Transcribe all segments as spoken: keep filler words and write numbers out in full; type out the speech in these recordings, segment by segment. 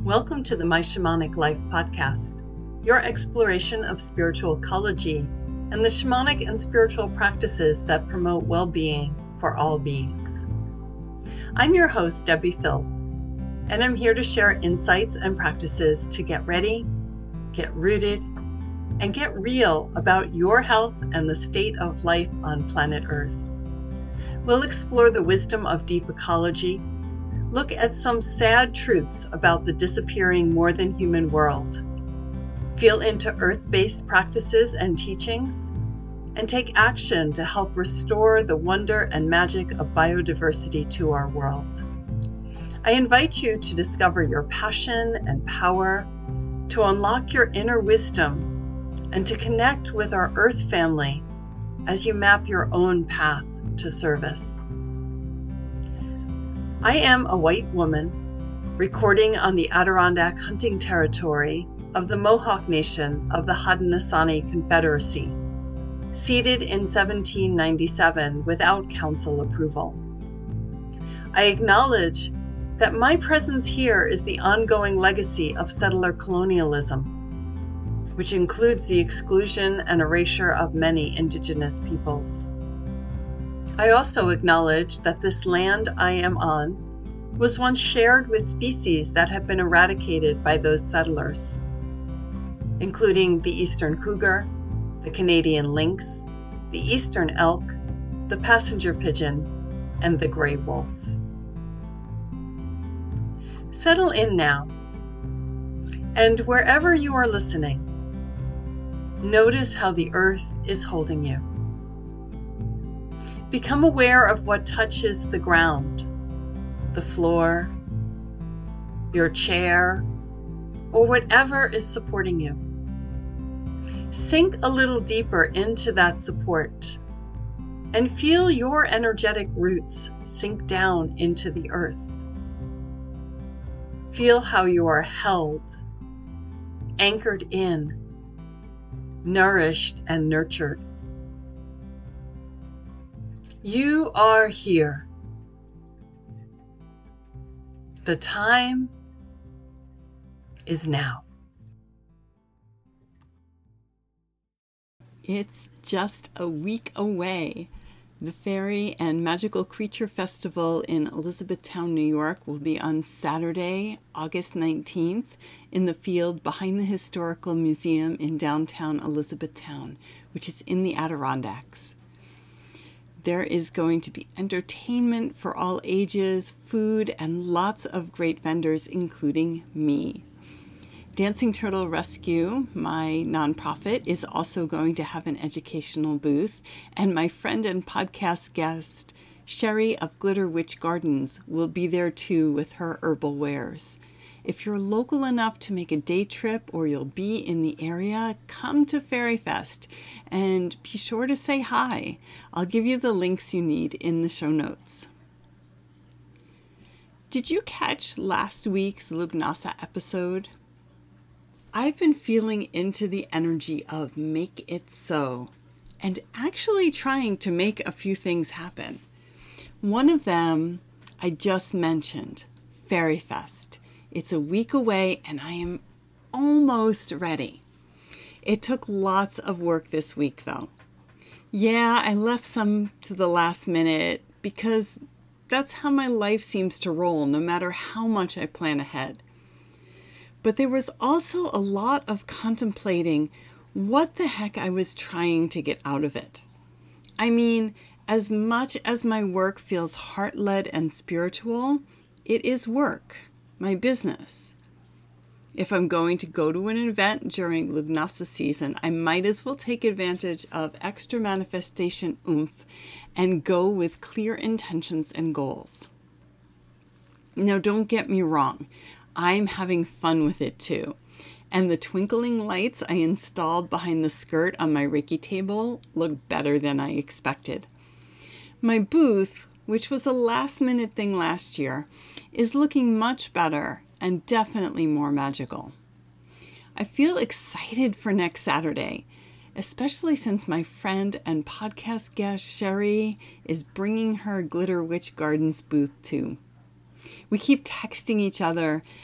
Welcome to the My Shamanic Life podcast, your exploration of spiritual ecology and the shamanic and spiritual practices that promote well-being for all beings. I'm your host, Debbie Phil, and I'm here to share insights and practices to get ready, get rooted, and get real about your health and the state of life on planet Earth. We'll explore the wisdom of deep ecology, look at some sad truths about the disappearing more than human world, feel into earth-based practices and teachings, and take action to help restore the wonder and magic of biodiversity to our world. I invite you to discover your passion and power, to unlock your inner wisdom, and to connect with our Earth family as you map your own path to service. I am a white woman recording on the Adirondack hunting territory of the Mohawk Nation of the Haudenosaunee Confederacy, seated in seventeen ninety-seven without council approval. I acknowledge that my presence here is the ongoing legacy of settler colonialism, which includes the exclusion and erasure of many indigenous peoples. I also acknowledge that this land I am on was once shared with species that have been eradicated by those settlers, including the eastern cougar, the Canadian lynx, the eastern elk, the passenger pigeon, and the gray wolf. Settle in now, and wherever you are listening, notice how the earth is holding you. Become aware of what touches the ground, the floor, your chair, or whatever is supporting you. Sink a little deeper into that support and feel your energetic roots sink down into the earth. Feel how you are held, anchored in, nourished and nurtured. You are here. The time is now. It's just a week away. The Fairy and Magical Creature Festival in Elizabethtown, New York will be on Saturday, August nineteenth, in the field behind the Historical Museum in downtown Elizabethtown, which is in the Adirondacks. There is going to be entertainment for all ages, food, and lots of great vendors, including me. Dancing Turtle Rescue, my nonprofit, is also going to have an educational booth, and my friend and podcast guest, Sherry of Glitter Witch Gardens, will be there too with her herbal wares. If you're local enough to make a day trip or you'll be in the area, come to Fairy Fest and be sure to say hi. I'll give you the links you need in the show notes. Did you catch last week's Lughnasadh episode? I've been feeling into the energy of make it so and actually trying to make a few things happen. One of them I just mentioned, Fairy Fest. It's a week away and I am almost ready. It took lots of work this week though. Yeah, I left some to the last minute because that's how my life seems to roll no matter how much I plan ahead. But there was also a lot of contemplating what the heck I was trying to get out of it. I mean, as much as my work feels heart-led and spiritual, it is work. My business. If I'm going to go to an event during Lughnasadh season, I might as well take advantage of extra manifestation oomph and go with clear intentions and goals. Now, don't get me wrong. I'm having fun with it too. And the twinkling lights I installed behind the skirt on my Reiki table look better than I expected. My booth, which was a last-minute thing last year, is looking much better and definitely more magical. I feel excited for next Saturday, especially since my friend and podcast guest Sherry is bringing her Glitter Witch Gardens booth too. We keep texting each other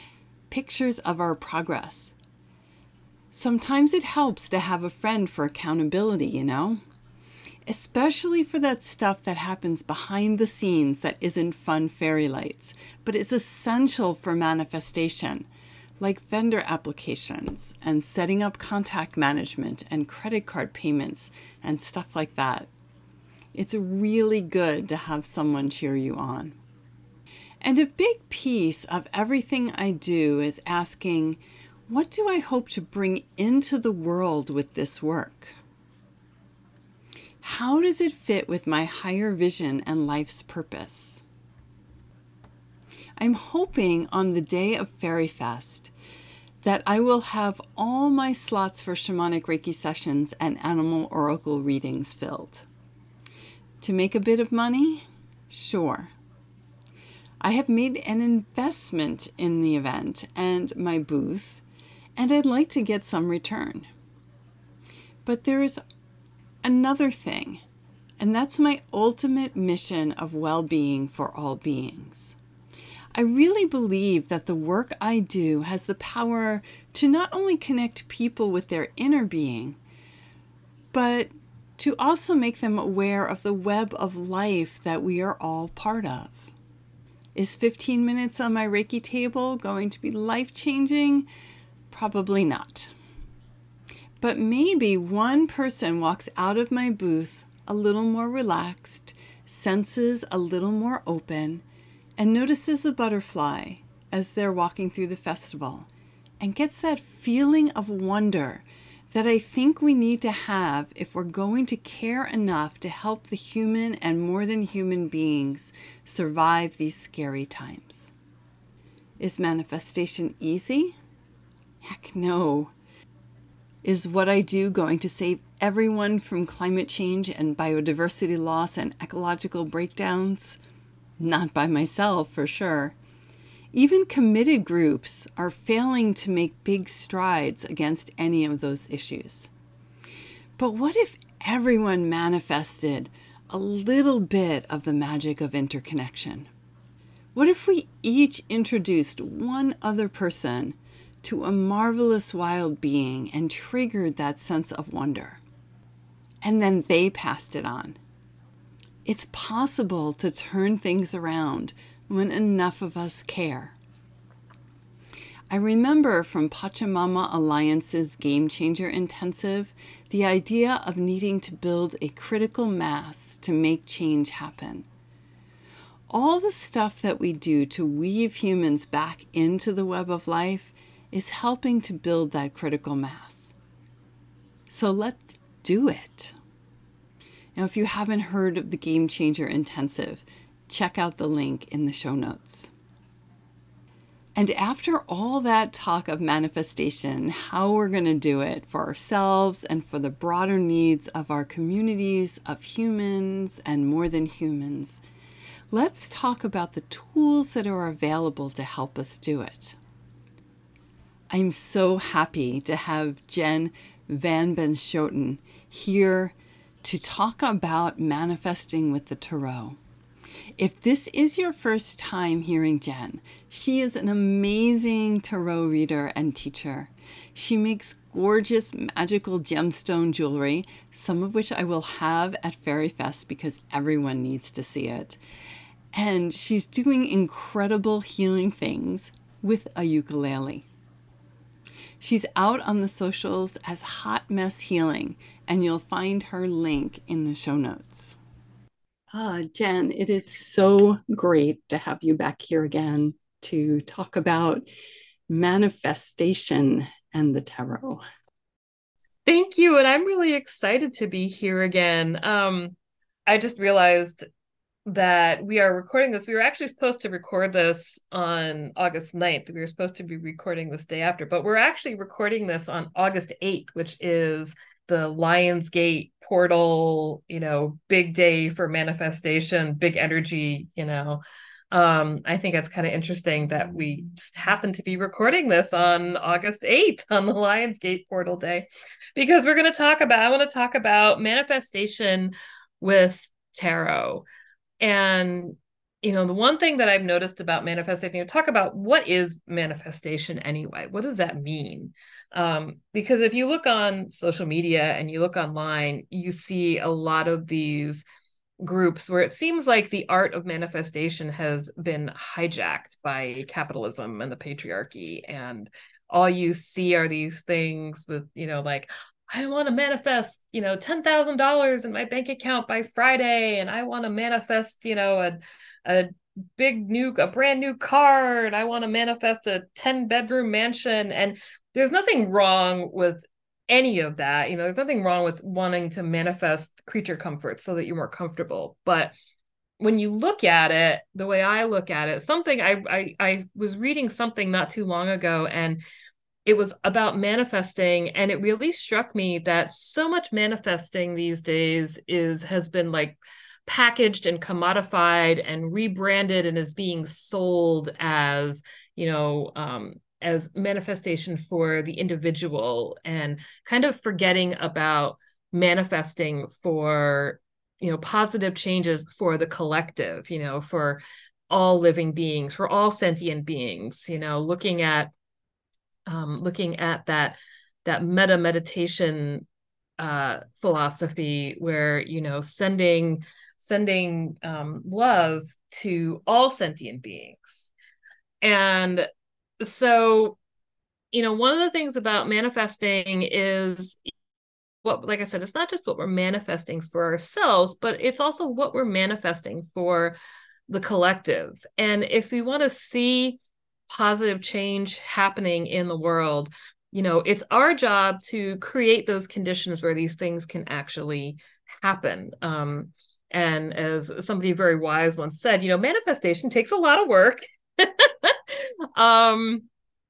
pictures of our progress. Sometimes it helps to have a friend for accountability, you know? Especially for that stuff that happens behind the scenes that isn't fun fairy lights, but is essential for manifestation, like vendor applications and setting up contact management and credit card payments and stuff like that. It's really good to have someone cheer you on. And a big piece of everything I do is asking, what do I hope to bring into the world with this work? How does it fit with my higher vision and life's purpose? I'm hoping on the day of Fairy Fest that I will have all my slots for shamanic Reiki sessions and animal oracle readings filled. To make a bit of money? Sure. I have made an investment in the event and my booth, and I'd like to get some return. But there is another thing, and that's my ultimate mission of well-being for all beings. I really believe that the work I do has the power to not only connect people with their inner being, but to also make them aware of the web of life that we are all part of. Is fifteen minutes on my Reiki table going to be life-changing? Probably not. But maybe one person walks out of my booth a little more relaxed, senses a little more open, and notices a butterfly as they're walking through the festival, and gets that feeling of wonder that I think we need to have if we're going to care enough to help the human and more than human beings survive these scary times. Is manifestation easy? Heck no. Is what I do going to save everyone from climate change and biodiversity loss and ecological breakdowns? Not by myself, for sure. Even committed groups are failing to make big strides against any of those issues. But what if everyone manifested a little bit of the magic of interconnection? What if we each introduced one other person to a marvelous wild being and triggered that sense of wonder? And then they passed it on. It's possible to turn things around when enough of us care. I remember from Pachamama Alliance's Game Changer Intensive, the idea of needing to build a critical mass to make change happen. All the stuff that we do to weave humans back into the web of life is helping to build that critical mass. So let's do it. Now, if you haven't heard of the Game Changer Intensive, check out the link in the show notes. And after all that talk of manifestation, how we're going to do it for ourselves and for the broader needs of our communities of humans and more than humans, let's talk about the tools that are available to help us do it. I'm so happy to have Jen Van Benschoten here to talk about manifesting with the tarot. If this is your first time hearing Jen, she is an amazing tarot reader and teacher. She makes gorgeous magical gemstone jewelry, some of which I will have at Fairy Fest because everyone needs to see it. And she's doing incredible healing things with a ukulele. She's out on the socials as Hot Mess Healing, and you'll find her link in the show notes. Ah, Jen, it is so great to have you back here again to talk about manifestation and the tarot. Thank you. And I'm really excited to be here again. Um, I just realized that we are recording this. We were actually supposed to record this on August ninth. We were supposed to be recording this day after, but we're actually recording this on August eighth, which is the Lionsgate portal, you know, big day for manifestation, big energy, you know. Um, I think it's kind of interesting that we just happen to be recording this on August eighth on the Lionsgate portal day, because we're going to talk about, I want to talk about manifestation with tarot. And you know, the one thing that I've noticed about manifestation, you know, talk about what is manifestation anyway? What does that mean? Um, because if you look on social media and you look online, you see a lot of these groups where it seems like the art of manifestation has been hijacked by capitalism and the patriarchy. And all you see are these things with, you know, like, I want to manifest, you know, ten thousand dollars in my bank account by Friday. And I want to manifest, you know, a, a big new, a brand new car. And I want to manifest a ten bedroom mansion. And there's nothing wrong with any of that. You know, there's nothing wrong with wanting to manifest creature comfort so that you're more comfortable. But when you look at it, the way I look at it, something I, I, I was reading something not too long ago, and it was about manifesting, and it really struck me that so much manifesting these days is has been like packaged and commodified and rebranded and is being sold as, you know, um, as manifestation for the individual, and kind of forgetting about manifesting for, you know, positive changes for the collective, you know, for all living beings, for all sentient beings, you know, looking at um, looking at that that meta meditation uh, philosophy where, you know, sending sending um, love to all sentient beings. And so, you know, one of the things about manifesting is what, like I said, it's not just what we're manifesting for ourselves, but it's also what we're manifesting for the collective. And if we want to see positive change happening in the world, you know, it's our job to create those conditions where these things can actually happen. Um, and as somebody very wise once said, you know, manifestation takes a lot of work. um,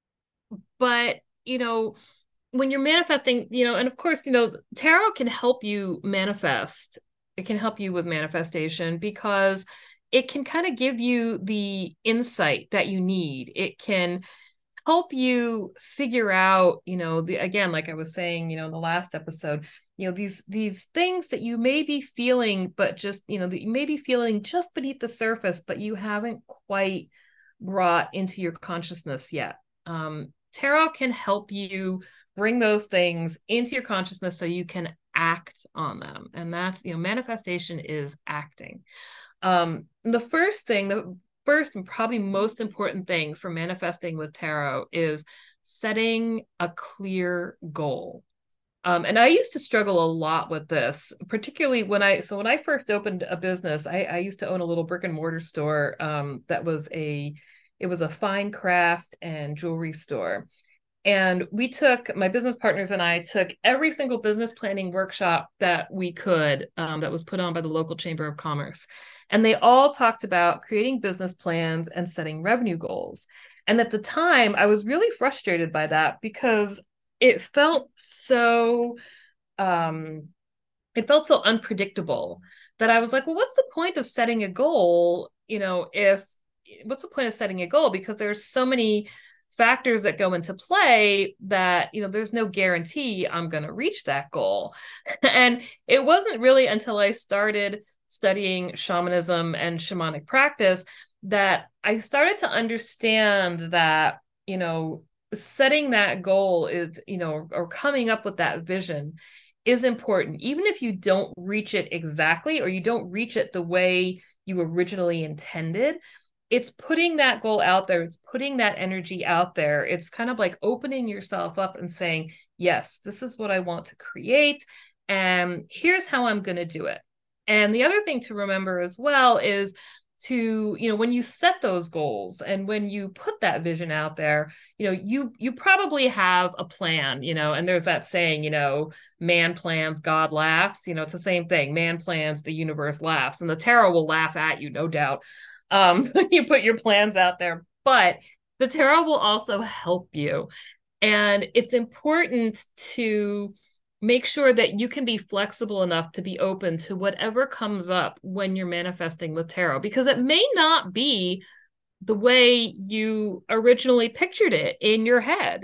but, you know, when you're manifesting, you know, and of course, you know, tarot can help you manifest. It can help you with manifestation because it can kind of give you the insight that you need. It can help you figure out, you know, the, again, like I was saying, you know, in the last episode, you know, these, these things that you may be feeling, but just, you know, that you may be feeling just beneath the surface, but you haven't quite brought into your consciousness yet. Um, tarot can help you bring those things into your consciousness so you can act on them. And that's, you know, manifestation is acting. Um, the first thing, the first and probably most important thing for manifesting with tarot is setting a clear goal. Um, and I used to struggle a lot with this, particularly when I, so when I first opened a business, I, I used to own a little brick and mortar store um, that was a, it was a fine craft and jewelry store. And we took, my business partners and I took every single business planning workshop that we could, um, that was put on by the local Chamber of Commerce. And they all talked about creating business plans and setting revenue goals. And at the time, I was really frustrated by that because it felt so, um, it felt so unpredictable that I was like, well, what's the point of setting a goal? You know, if, what's the point of setting a goal? Because there's so many factors that go into play that, you know, there's no guarantee I'm going to reach that goal. And it wasn't really until I started studying shamanism and shamanic practice that I started to understand that, you know, setting that goal is, you know, or coming up with that vision is important, even if you don't reach it exactly, or you don't reach it the way you originally intended. It's putting that goal out there. It's putting that energy out there. It's kind of like opening yourself up and saying, yes, this is what I want to create. And here's how I'm going to do it. And the other thing to remember as well is to, you know, when you set those goals and when you put that vision out there, you know, you, you probably have a plan, you know, and there's that saying, you know, man plans, God laughs, you know, it's the same thing. Man plans, the universe laughs, and the tarot will laugh at you, no doubt. Um, when you put your plans out there, but the tarot will also help you. And it's important to make sure that you can be flexible enough to be open to whatever comes up when you're manifesting with tarot, because it may not be the way you originally pictured it in your head.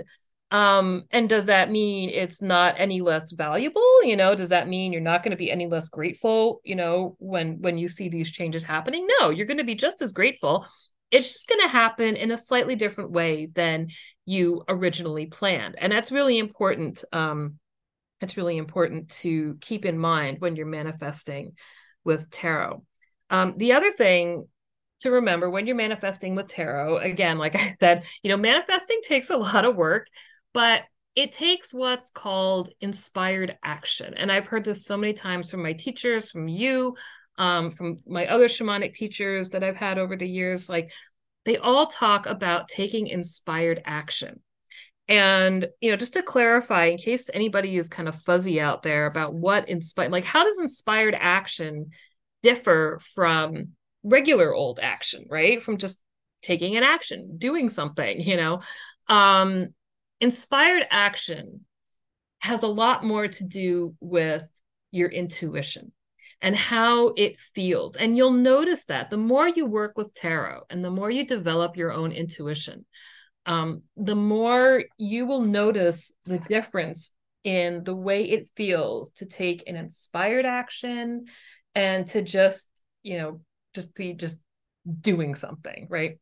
Um, and does that mean it's not any less valuable? You know, does that mean you're not going to be any less grateful, you know, when when you see these changes happening? No, you're going to be just as grateful. It's just going to happen in a slightly different way than you originally planned. And that's really important. Um, it's really important to keep in mind when you're manifesting with tarot. Um, the other thing to remember when you're manifesting with tarot, again, like I said, you know, manifesting takes a lot of work, but it takes what's called inspired action. And I've heard this so many times from my teachers, from you, um, from my other shamanic teachers that I've had over the years. Like, they all talk about taking inspired action. And, you know, just to clarify, in case anybody is kind of fuzzy out there about what inspired, like, how does inspired action differ from regular old action, right? From just taking an action, doing something, you know? Um, inspired action has a lot more to do with your intuition and how it feels. And you'll notice that the more you work with tarot and the more you develop your own intuition, um, the more you will notice the difference in the way it feels to take an inspired action and to just, you know, just be just doing something, right?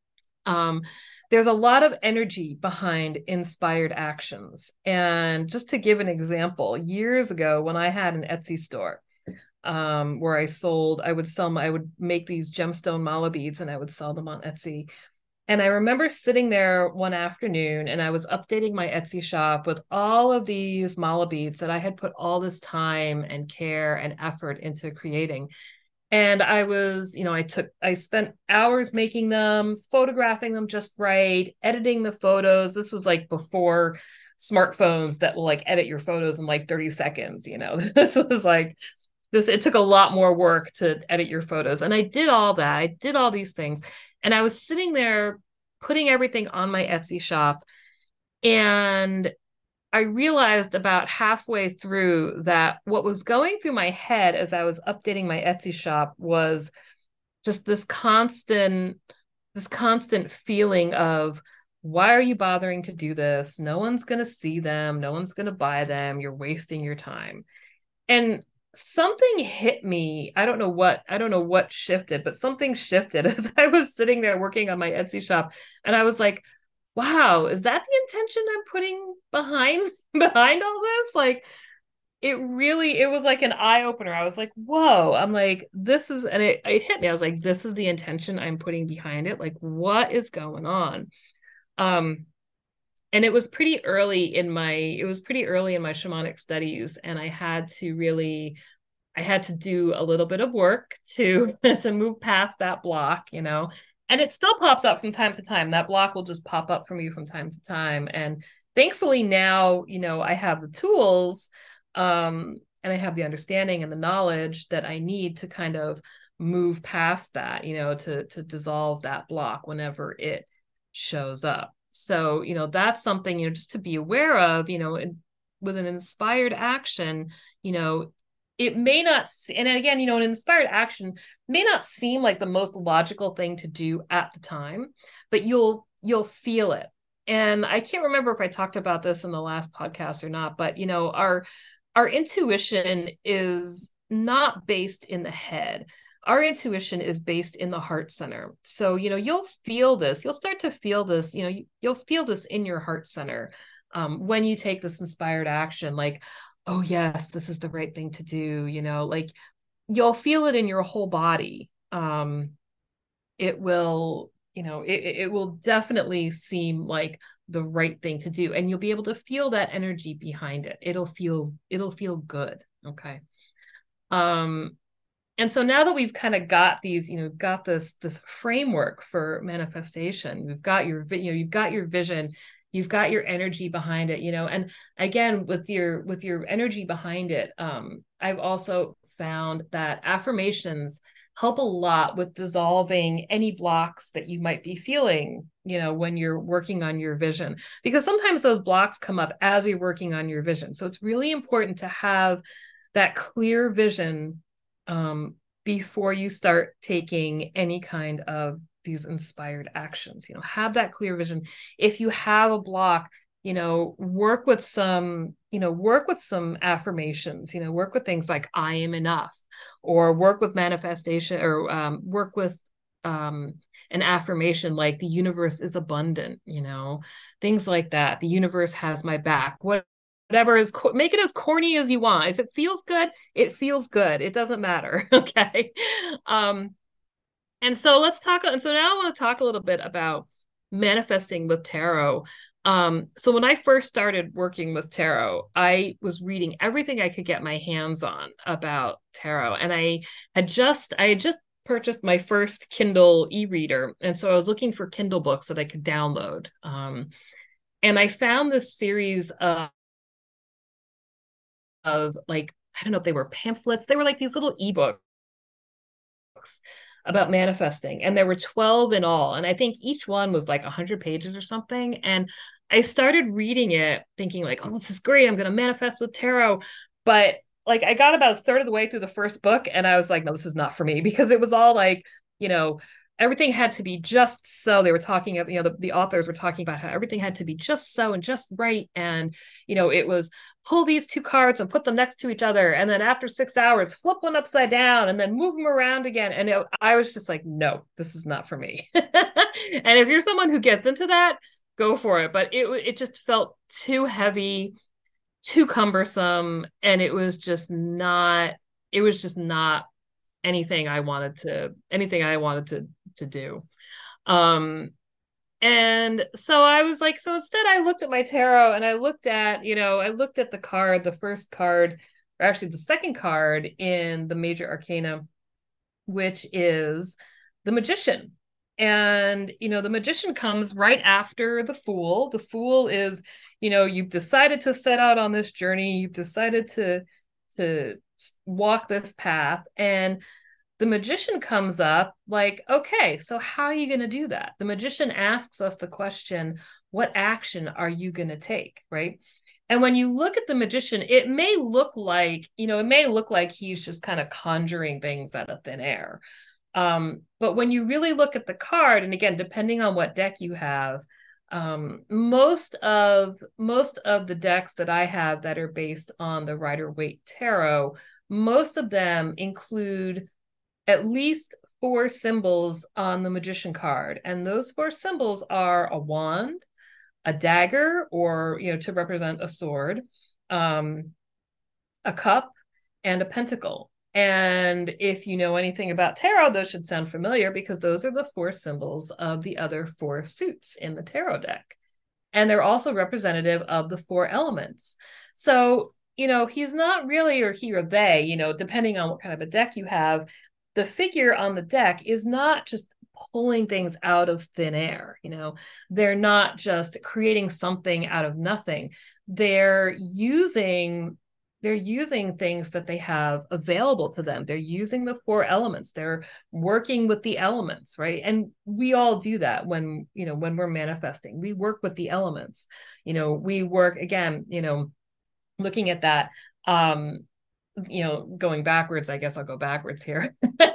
Um, there's a lot of energy behind inspired actions. And just to give an example, years ago when I had an Etsy store, um, where I sold, I would sell my, I would make these gemstone mala beads and I would sell them on Etsy. And I remember sitting there one afternoon and I was updating my Etsy shop with all of these mala beads that I had put all this time and care and effort into creating. And I was, you know, I took, I spent hours making them, photographing them just right, editing the photos. This was like before smartphones that will like edit your photos in like thirty seconds, you know. This was like, this, it took a lot more work to edit your photos. And I did all that. I did all these things. And I was sitting there putting everything on my Etsy shop. And I realized about halfway through that what was going through my head as I was updating my Etsy shop was just this constant, this constant feeling of, why are you bothering to do this? No one's going to see them. No one's going to buy them. You're wasting your time. And something hit me. I don't know what, I don't know what shifted, but something shifted as I was sitting there working on my Etsy shop. And I was like, wow, is that the intention I'm putting behind behind all this? Like, it really, it was like an eye opener. I was like, whoa, I'm like, this is, and it, it hit me. I was like, this is the intention I'm putting behind it. Like, what is going on? Um, and it was pretty early in my, it was pretty early in my shamanic studies. And I had to really, I had to do a little bit of work to, to move past that block, you know. And it still pops up from time to time. That block will just pop up for me from time to time. And thankfully now, you know, I have the tools um, and I have the understanding and the knowledge that I need to kind of move past that, you know, to, to dissolve that block whenever it shows up. So, you know, that's something, you know, just to be aware of, you know, in, with an inspired action, you know, it may not, and again, you know, an inspired action may not seem like the most logical thing to do at the time, but you'll, you'll feel it. And I can't remember if I talked about this in the last podcast or not, but, you know, our, our intuition is not based in the head. Our intuition is based in the heart center. So, you know, you'll feel this, you'll start to feel this, you know, you, you'll feel this in your heart center um, when you take this inspired action, like, oh yes, this is the right thing to do, you know, like you'll feel it in your whole body. Um, it will, you know, it, it will definitely seem like the right thing to do. And you'll be able to feel that energy behind it. It'll feel, it'll feel good. Okay. Um, and so now that we've kind of got these, you know, got this, this framework for manifestation, we've got your, you know, you've got your vision, you've got your energy behind it, you know, and again, with your, with your energy behind it, um, I've also found that affirmations help a lot with dissolving any blocks that you might be feeling, you know, when you're working on your vision, because sometimes those blocks come up as you're working on your vision. So it's really important to have that clear vision um, before you start taking any kind of these inspired actions. You know, have that clear vision. If you have a block, you know, work with some, you know, work with some affirmations, you know, work with things like I am enough, or work with manifestation, or um, work with um, an affirmation like the universe is abundant, you know, things like that. The universe has my back. What Whatever is, make it as corny as you want. If it feels good, it feels good. It doesn't matter. Okay. Um, and so let's talk. And so now I want to talk a little bit about manifesting with tarot. Um, so when I first started working with tarot, I was reading everything I could get my hands on about tarot. And I had just, I had just purchased my first Kindle e-reader. And so I was looking for Kindle books that I could download. Um, and I found this series of, of like, I don't know if they were pamphlets. They were like these little ebooks about manifesting, and there were twelve in all, and I think each one was like one hundred pages or something. And I started reading it thinking like, oh, this is great, I'm going to manifest with tarot. But like I got about a third of the way through the first book and I was like, no, this is not for me, because it was all like, you know, everything had to be just so. They were talking of, you know, the, the authors were talking about how everything had to be just so and just right. And, you know, it was pull these two cards and put them next to each other. And then after six hours, flip one upside down and then move them around again. And it, I was just like, no, this is not for me. And if you're someone who gets into that, go for it. But it, it just felt too heavy, too cumbersome. And it was just not, it was just not anything I wanted to, anything I wanted to, to do. Um, and so I was like, so instead I looked at my tarot and I looked at, you know, I looked at the card, the first card, or actually the second card in the major arcana, which is the Magician. And, you know, the Magician comes right after the Fool. The Fool is, you know, you've decided to set out on this journey. You've decided to, to walk this path. And the Magician comes up like, okay, so how are you going to do that? The Magician asks us the question, what action are you going to take, right? And when you look at the Magician, it may look like, you know, it may look like he's just kind of conjuring things out of thin air. Um, but when you really look at the card, and again, depending on what deck you have, um, most of most of the decks that I have that are based on the Rider-Waite Tarot, most of them include at least four symbols on the Magician card. And those four symbols are a wand, a dagger, or, you know, to represent a sword, um, a cup, and a pentacle. And if you know anything about tarot, those should sound familiar, because those are the four symbols of the other four suits in the tarot deck. And they're also representative of the four elements. So, you know, he's not really, or he or they, you know, depending on what kind of a deck you have, the figure on the deck is not just pulling things out of thin air. You know, they're not just creating something out of nothing. They're using they're using things that they have available to them. They're using the four elements. They're working with the elements, right? And we all do that when, you know, when we're manifesting. We work with the elements. You know, we work, again, you know, looking at that, um, you know, going backwards, I guess I'll go backwards here.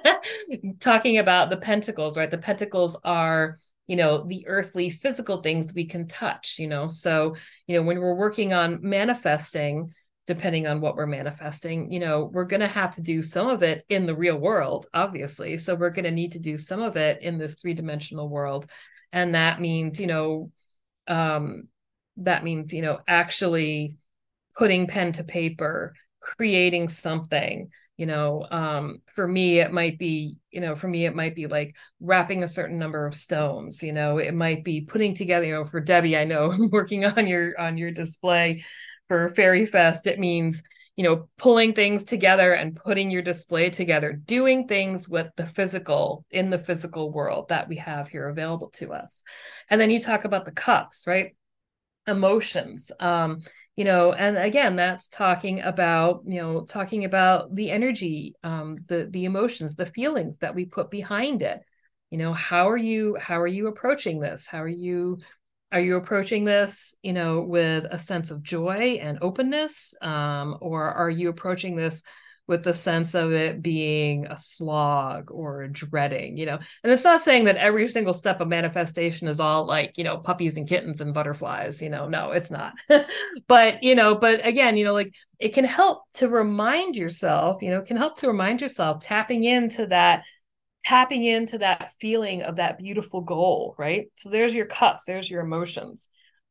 Talking about the pentacles, right? The pentacles are, you know, the earthly physical things we can touch, you know. So, you know, when we're working on manifesting, depending on what we're manifesting, you know, we're going to have to do some of it in the real world, obviously. So we're going to need to do some of it in this three-dimensional world. And that means, you know, um, that means, you know, actually putting pen to paper, creating something, you know, um, for me, it might be, you know, for me, it might be like wrapping a certain number of stones, you know, it might be putting together, you know, for Debbie, I know working on your, on your display for Fairy Fest, it means, you know, pulling things together and putting your display together, doing things with the physical, in the physical world that we have here available to us. And then you talk about the cups, right? Emotions, um, you know, and again, that's talking about, you know, talking about the energy, um, the, the emotions, the feelings that we put behind it. You know, how are you, how are you approaching this? How are you, are you approaching this, you know, with a sense of joy and openness? Um, or are you approaching this with the sense of it being a slog or a dreading, you know. And it's not saying that every single step of manifestation is all like, you know, puppies and kittens and butterflies, you know. No, it's not. But, you know, but again, you know, like it can help to remind yourself, you know, it can help to remind yourself, tapping into that tapping into that feeling of that beautiful goal, right? So there's your cups, there's your emotions.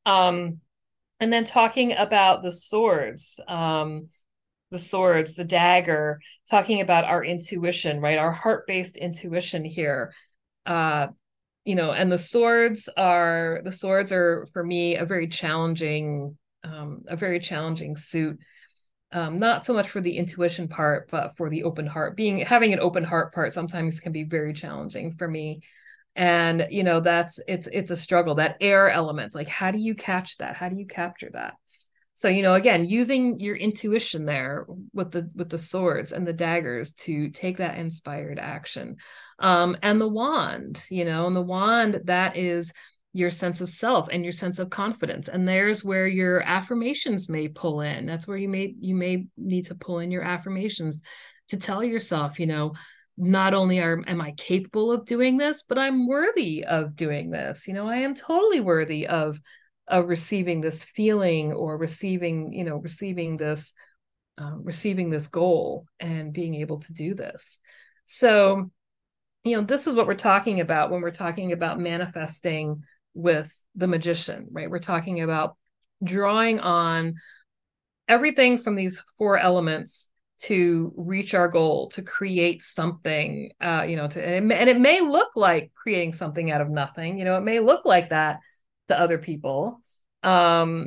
Um, and then talking about the swords, um, the swords, the dagger, talking about our intuition, right? Our heart-based intuition here. Uh, you know, and the swords are, the swords are for me a very challenging, um, a very challenging suit. Um, not so much for the intuition part, but for the open heart. Being having an open heart part sometimes can be very challenging for me. And you know, that's it's it's a struggle. That air element, like how do you catch that? How do you capture that? So, you know, again, using your intuition there with the with the swords and the daggers to take that inspired action. Um, and the wand, you know, and the wand, that is your sense of self and your sense of confidence. And there's where your affirmations may pull in. That's where you may you may need to pull in your affirmations to tell yourself, you know, not only are am I capable of doing this, but I'm worthy of doing this. You know, I am totally worthy of of receiving this feeling or receiving, you know, receiving this uh, receiving this goal and being able to do this. So, you know, this is what we're talking about when we're talking about manifesting with the magician, right? We're talking about drawing on everything from these four elements to reach our goal, to create something, uh, you know, to, and it, may, and it may look like creating something out of nothing, you know, it may look like that to other people. Um,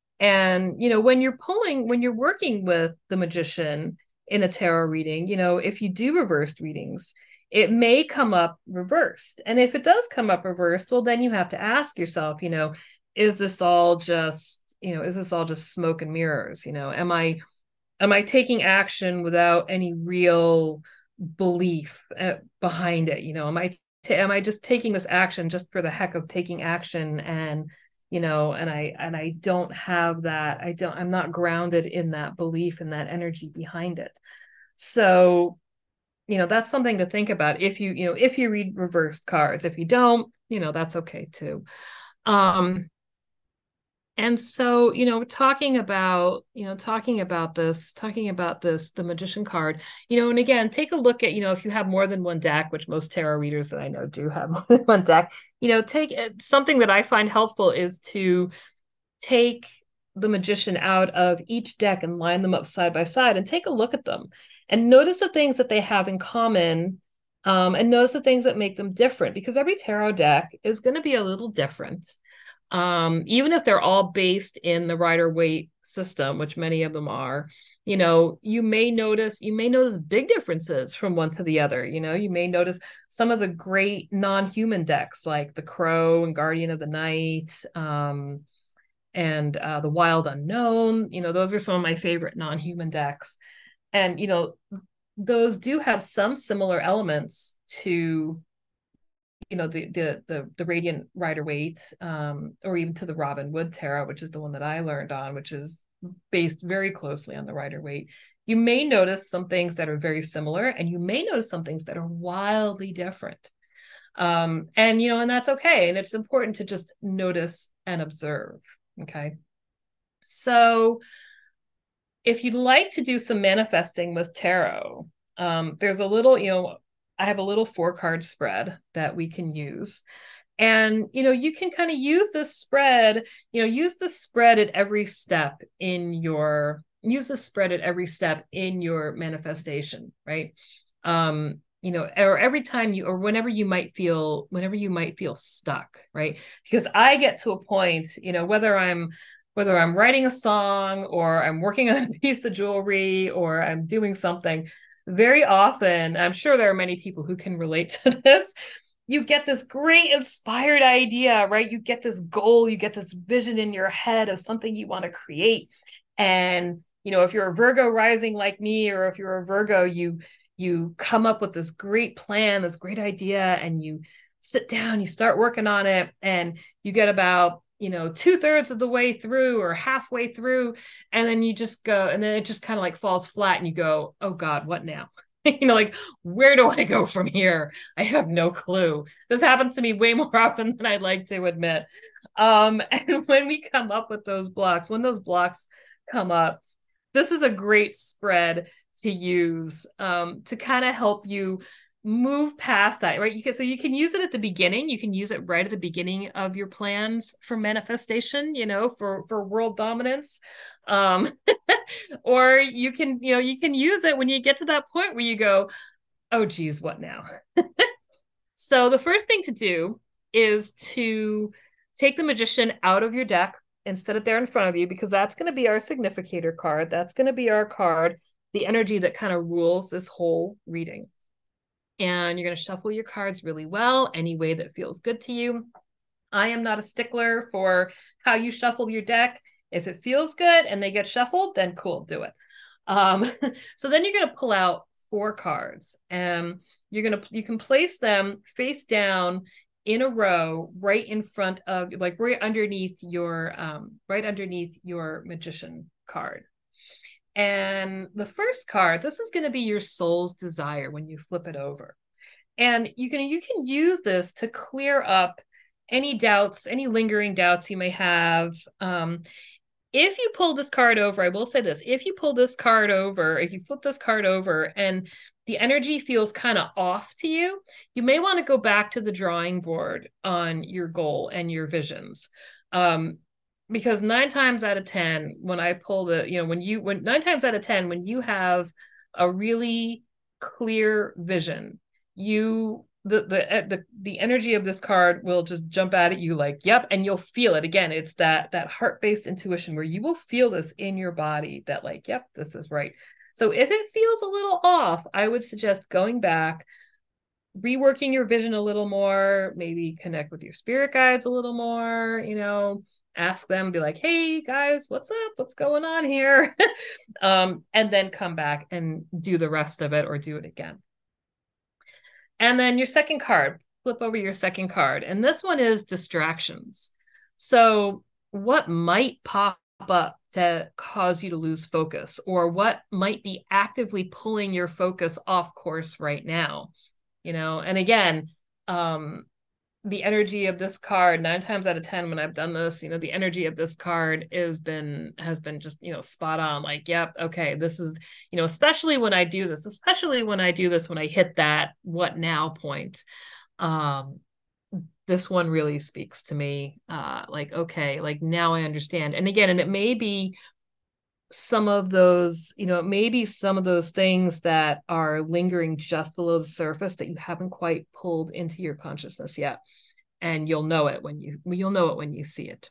and, you know, when you're pulling, when you're working with the magician in a tarot reading, you know, if you do reversed readings, it may come up reversed. And if it does come up reversed, well, then you have to ask yourself, you know, is this all just, you know, is this all just smoke and mirrors? You know, am I, am I taking action without any real belief uh, behind it? You know, am I, t- am I just taking this action just for the heck of taking action? And, you know, and I, and I don't have that, I don't, I'm not grounded in that belief and that energy behind it. So, you know, that's something to think about if you, you know, if you read reversed cards. If you don't, you know, that's okay too. Um, and so, you know, talking about, you know, talking about this, talking about this, the magician card, you know, and again, take a look at, you know, if you have more than one deck, which most tarot readers that I know do have more than one deck, you know, take it, something that I find helpful is to take the magician out of each deck and line them up side by side and take a look at them and notice the things that they have in common, um, and notice the things that make them different, because every tarot deck is going to be a little different. Um, even if they're all based in the Rider-Waite system, which many of them are, you know, you may notice, you may notice big differences from one to the other. You know, you may notice some of the great non-human decks like the Crow and Guardian of the Night, um, and uh, the Wild Unknown. You know, those are some of my favorite non-human decks. And, you know, those do have some similar elements to, you know, the the the, the Radiant Rider-Waite, um, or even to the Robin Wood Tarot, which is the one that I learned on, which is based very closely on the Rider-Waite. You may notice some things that are very similar, and you may notice some things that are wildly different. Um, and, you know, and that's okay. And it's important to just notice and observe. Okay. So if you'd like to do some manifesting with tarot, um, there's a little, you know, I have a little four card spread that we can use. And, you know, you can kind of use this spread, you know, use the spread at every step in your, use the spread at every step in your manifestation, right? Um, you know, or every time you, or whenever you might feel, whenever you might feel stuck, right? Because I get to a point, you know, whether I'm, whether I'm writing a song or I'm working on a piece of jewelry or I'm doing something, very often, I'm sure there are many people who can relate to this. You get this great inspired idea, right? You get this goal, you get this vision in your head of something you want to create. And, you know, if you're a Virgo rising like me, or if you're a Virgo, you, you come up with this great plan, this great idea, and you sit down, you start working on it, and you get about you know, two thirds of the way through or halfway through. And then you just go, and then it just kind of like falls flat and you go, oh God, what now? You know, like, where do I go from here? I have no clue. This happens to me way more often than I'd like to admit. Um, and when we come up with those blocks, when those blocks come up, this is a great spread to use um, to kind of help you move past that, right? You can, so you can use it at the beginning. You can use it right at the beginning of your plans for manifestation, you know, for, for world dominance. Um, or you can, you know, you can use it when you get to that point where you go, oh, geez, what now? So the first thing to do is to take the Magician out of your deck and set it there in front of you, because that's going to be our significator card. That's going to be our card, the energy that kind of rules this whole reading. And you're going to shuffle your cards really well, any way that feels good to you. I am not a stickler for how you shuffle your deck. If it feels good and they get shuffled, then cool, do it. Um, so then you're going to pull out four cards, and you're going to, you can place them face down in a row right in front of, like right underneath your, um, right underneath your Magician card. And the first card, this is going to be your soul's desire when you flip it over. And you can you can use this to clear up any doubts, any lingering doubts you may have. Um, if you pull this card over, I will say this, if you pull this card over, if you flip this card over and the energy feels kind of off to you, you may want to go back to the drawing board on your goal and your visions. Um, Because nine times out of ten, when I pull the, you know, when you, when nine times out of ten, when you have a really clear vision, you, the, the, the, the energy of this card will just jump out at you like, yep. And you'll feel it again. It's that, that heart-based intuition where you will feel this in your body that like, yep, this is right. So if it feels a little off, I would suggest going back, reworking your vision a little more, maybe connect with your spirit guides a little more, you know, ask them, be like, hey guys, what's up? What's going on here? um, and then come back and do the rest of it or do it again. And then your second card, flip over your second card. And this one is distractions. So what might pop up to cause you to lose focus, or what might be actively pulling your focus off course right now? You know, and again, um, the energy of this card, nine times out of ten, when I've done this, you know, the energy of this card is been, has been just, you know, spot on. Like, yep, okay, this is, you know, especially when I do this, especially when I do this, when I hit that what now point, um, this one really speaks to me. Uh, like, okay, like now I understand. And again, and it may be some of those, you know, maybe some of those things that are lingering just below the surface that you haven't quite pulled into your consciousness yet. And you'll know it when you, you'll know it when you see it.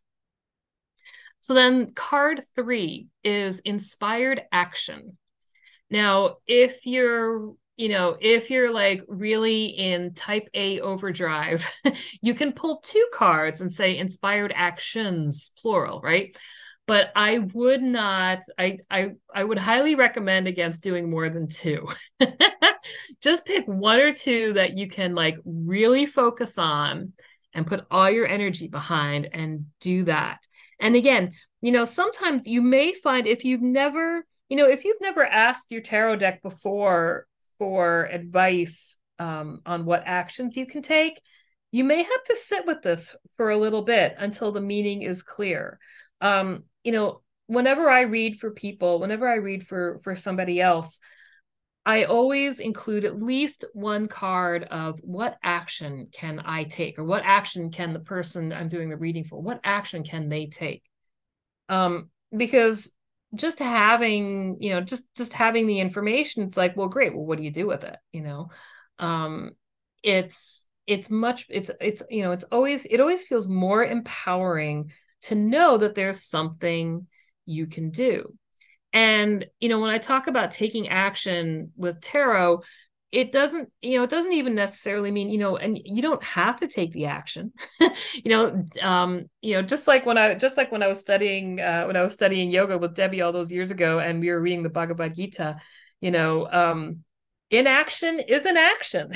So then card three is inspired action. Now, if you're, you know, if you're like really in type A overdrive, you can pull two cards and say inspired actions, plural, right? But I would not, I, I, I would highly recommend against doing more than two. Just pick one or two that you can like really focus on and put all your energy behind and do that. And again, you know, sometimes you may find if you've never, you know, if you've never asked your tarot deck before for advice um, on what actions you can take, you may have to sit with this for a little bit until the meaning is clear. Um, you know, whenever I read for people, whenever I read for, for somebody else, I always include at least one card of what action can I take, or what action can the person I'm doing the reading for, what action can they take? Um, because just having, you know, just, just having the information, it's like, well, great. Well, what do you do with it? You know, um, it's, it's much, it's, it's, you know, it's always, it always feels more empowering to know that there's something you can do. And, you know, when I talk about taking action with tarot, it doesn't, you know, it doesn't even necessarily mean, you know, and you don't have to take the action, you know, um, you know, just like when I, just like when I was studying, uh, when I was studying yoga with Debbie all those years ago, and we were reading the Bhagavad Gita, you know, um, inaction is an action.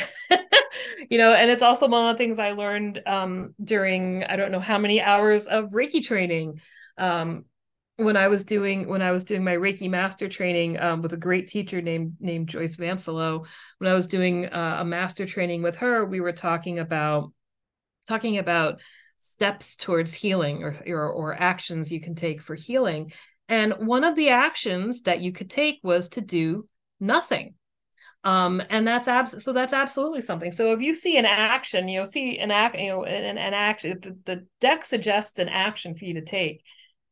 You know, and it's also one of the things I learned um, during, I don't know how many hours of Reiki training. Um, when I was doing when I was doing my Reiki master training um, with a great teacher named named Joyce Vansalo, when I was doing uh, a master training with her, we were talking about talking about steps towards healing, or, or or actions you can take for healing. And one of the actions that you could take was to do nothing. Um, and that's abs- so that's absolutely something. So if you see an action, you know, see an act, you know, an, an action, the, the deck suggests an action for you to take,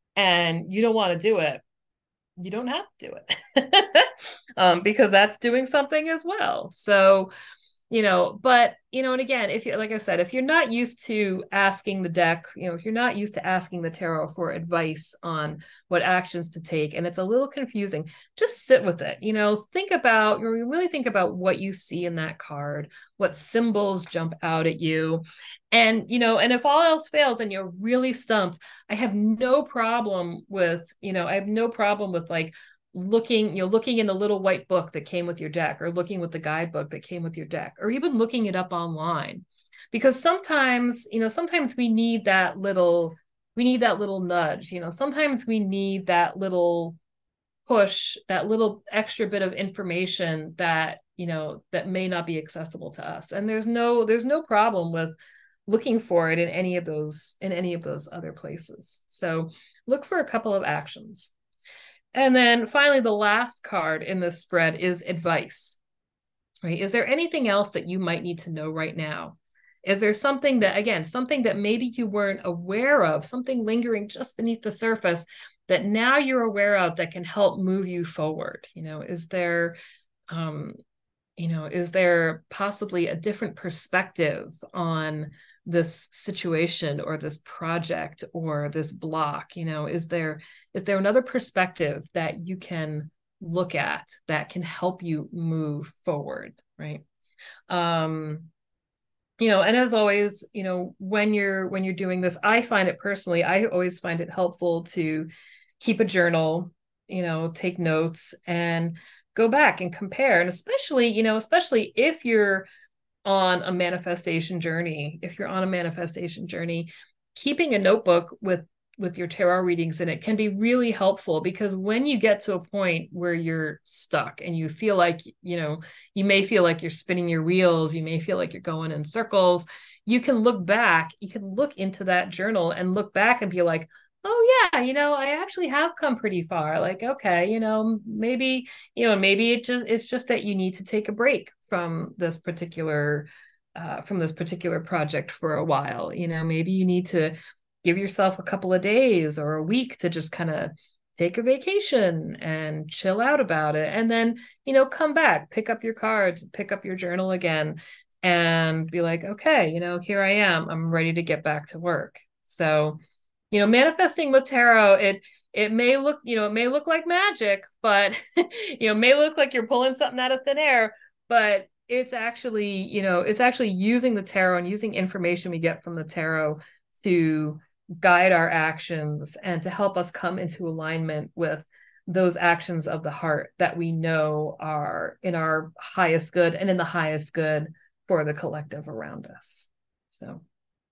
and you don't want to do it, you don't have to do it. um, because that's doing something as well. So, you know, but, you know, and again, if you, like I said, if you're not used to asking the deck, you know, if you're not used to asking the tarot for advice on what actions to take, and it's a little confusing, just sit with it, you know, think about, you really think about what you see in that card, what symbols jump out at you. And, you know, and if all else fails and you're really stumped, I have no problem with, you know, I have no problem with like, looking, you know, looking in the little white book that came with your deck, or looking with the guidebook that came with your deck, or even looking it up online. Because sometimes, you know, sometimes we need that little, we need that little nudge, you know, sometimes we need that little push, that little extra bit of information that, you know, that may not be accessible to us. And there's no, there's no problem with looking for it in any of those, in any of those other places. So look for a couple of actions. And then finally, the last card in this spread is advice, right? Is there anything else that you might need to know right now? Is there something that, again, something that maybe you weren't aware of, something lingering just beneath the surface that now you're aware of that can help move you forward? You know, is there, um, you know, is there possibly a different perspective on this situation or this project or this block? You know, is there is there another perspective that you can look at that can help you move forward, right? Um, you know, and as always, you know, when you're when you're doing this, I find it personally, I always find it helpful to keep a journal, you know, take notes and go back and compare. And especially, you know, especially if you're on a manifestation journey, if you're on a manifestation journey, keeping a notebook with with your tarot readings in it can be really helpful, because when you get to a point where you're stuck and you feel like, you know, you may feel like you're spinning your wheels, you may feel like you're going in circles, you can look back, you can look into that journal and look back and be like, oh yeah, you know, I actually have come pretty far. Like, okay, you know, maybe, you know, maybe it just, it's just that you need to take a break from this particular, uh, from this particular project for a while. You know, maybe you need to give yourself a couple of days or a week to just kind of take a vacation and chill out about it. And then, you know, come back, pick up your cards, pick up your journal again and be like, okay, you know, here I am, I'm ready to get back to work. So, you know, manifesting with tarot, it it may look, you know, it may look like magic, but you know, may look like you're pulling something out of thin air, but it's actually, you know, it's actually using the tarot and using information we get from the tarot to guide our actions and to help us come into alignment with those actions of the heart that we know are in our highest good and in the highest good for the collective around us. So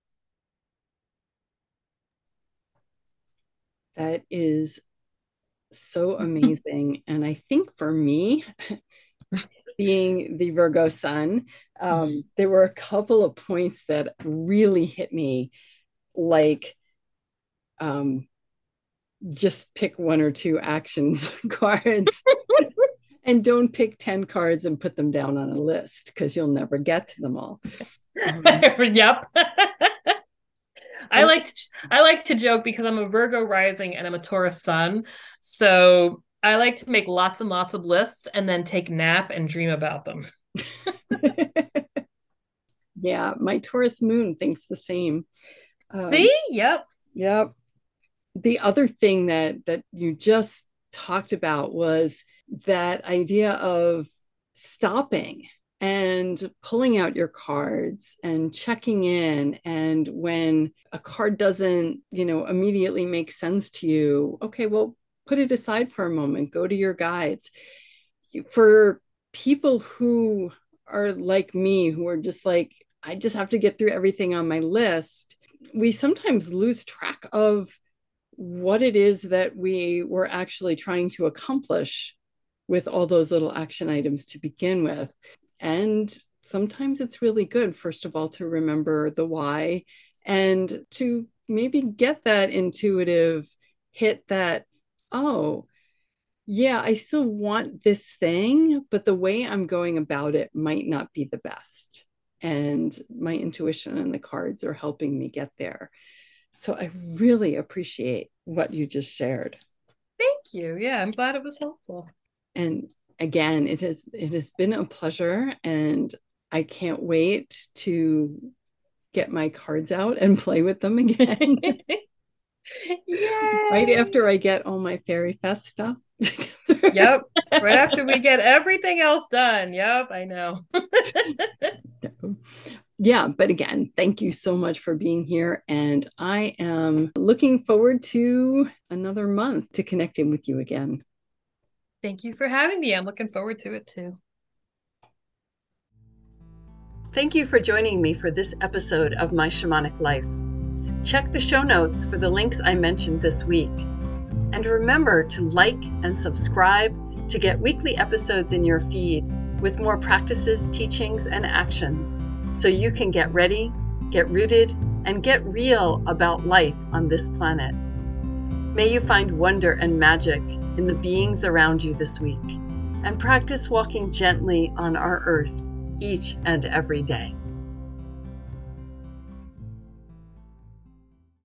that is so amazing. And I think for me, being the Virgo sun, um, there were a couple of points that really hit me, like um, just pick one or two actions cards and don't pick ten cards and put them down on a list, because you'll never get to them all. Um, yep. I like to, I like to joke, because I'm a Virgo rising and I'm a Taurus sun. So I like to make lots and lots of lists and then take a nap and dream about them. Yeah, my Taurus moon thinks the same. Um, See? Yep. Yep. The other thing that that you just talked about was that idea of stopping and pulling out your cards and checking in. And when a card doesn't, you know, immediately make sense to you, okay, well, put it aside for a moment, go to your guides. For people who are like me, who are just like, I just have to get through everything on my list, we sometimes lose track of what it is that we were actually trying to accomplish with all those little action items to begin with. And sometimes it's really good, first of all, to remember the why and to maybe get that intuitive hit that, oh, yeah, I still want this thing, but the way I'm going about it might not be the best. And my intuition and the cards are helping me get there. So I really appreciate what you just shared. Thank you. Yeah, I'm glad it was helpful. And again, it has it has been a pleasure, and I can't wait to get my cards out and play with them again. Yay! Right after I get all my Fairy Fest stuff. Yep. Right after we get everything else done. Yep, I know. Yeah, but again, thank you so much for being here. And I am looking forward to another month to connecting with you again. Thank you for having me. I'm looking forward to it too. Thank you for joining me for this episode of My Shamanic Life. Check the show notes for the links I mentioned this week. And remember to like and subscribe to get weekly episodes in your feed with more practices, teachings, and actions, so you can get ready, get rooted, and get real about life on this planet. May you find wonder and magic in the beings around you this week, and practice walking gently on our earth each and every day.